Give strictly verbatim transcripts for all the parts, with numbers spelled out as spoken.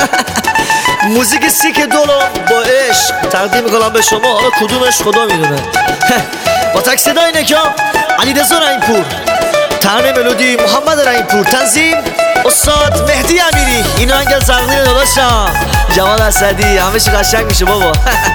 موزیک سیک دولار با عشق تقدیم میکنم به شما. حالا کدومش خدا میدونه. با تک صدای نکام علیرضا رحیمپور، ترانه ملودی محمد رحیمپور، تنظیم استاد مهدی امیری. اینو انگل تقدیم داداشم جواد اسدی. همه چی قشنگ میشه بابا.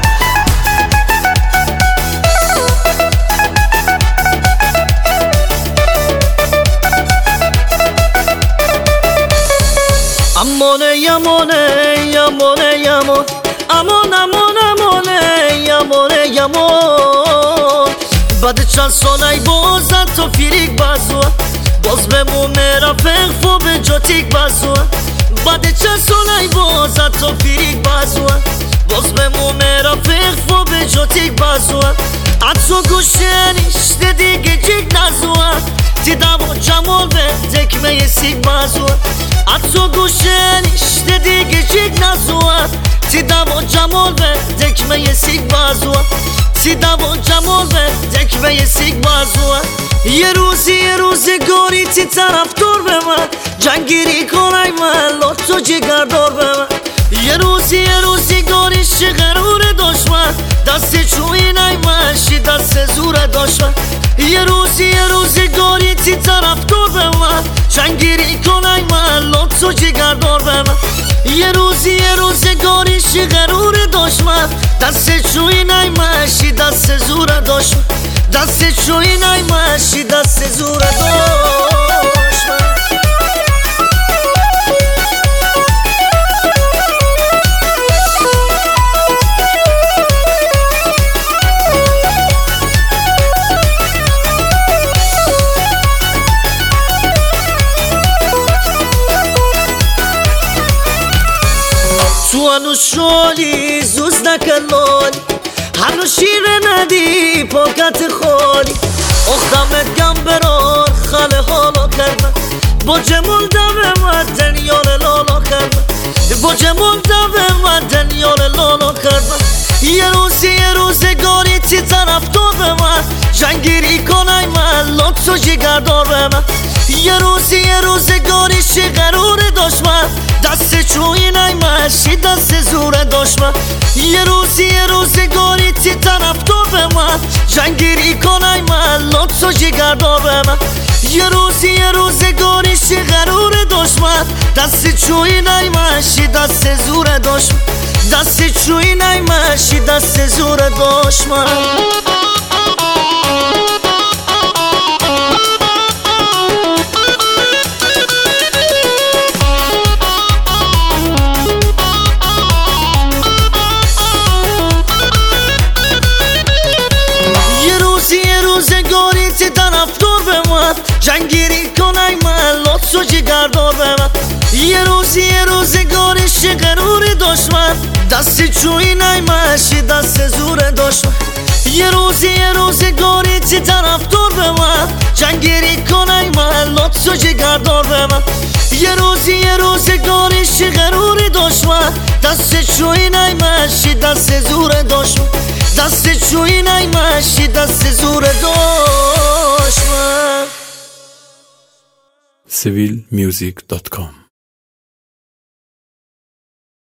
امانه یمانه یمانه یمان امان امان امانه یمانه یمان بعد چند ساله بازد تو فیریک بازوه باز بمونه رفق فو به جاتیک بازوه بعد چند ساله بازد تو فیریک بازوه باز بمونه رفق فو به جاتیک بازوه عطو گوشنیش دیگه جیک نزوه دیدم و جمال به دکمه سیک بازوه عطو گوشنیش دیگه جیک نزوه دیدم و جمال به دکمه سیک بازوه دیدم و جمال به دکمه سیک بازوه یه روزی یه روزگاری تی طرف دور به من جنگیری کنای من لطو جگر دار به من یه روزی یه روزگاری شغرور دشمن دست چوی نای من شی دست زور دشمن یه روزی یه روزگاری تی طرف دور به من جنگیری کنای من لطو جگر دار به من یه روزی یه روزگاری شغرور دشمن دست چوی نای من شی دست زور دشمن دست چوی نای من شی دست زور دشمن تو هنو شالی زوز نکلالی هنو شیره ندی پاکت خالی اختمت گم برار خاله حالا کردن با جمال دم من دنیال لالا کردن با جمال دم من دنیال لالا کردن یه روزی یه روزگاری تی طرف دار به من جنگیری کنای من لطو جگر دار به من یه روزی یه روزگاری شغرور دشمن دست چوی نای من شی دست زور دشمن یه روزی یه روزگاری تی طرف دار به من جنگیری کنای من لطو جگر دار به من یه روزی یه روزگاری شغرور دشمن دست چوی نای من شی دست زور دشمن دست چوی نای من شی دست زور دشمن روزگاری تی طرف دار به من جنگیری کنای من لطو جگر دار به من یه روزی یه روزگاری شغرور دشمن دست چوی نای من شی دست زور دشمن یه روزی یه روزگاری تی طرف دار به من جنگیری کنای من لطو جگر دار به من یه روزی یه روزگاری شغرور دشمن دست چوی نای من شی دست زور دشمن دست چوی نای من شی دست زور دشمن. سیویل میوزیک دات کام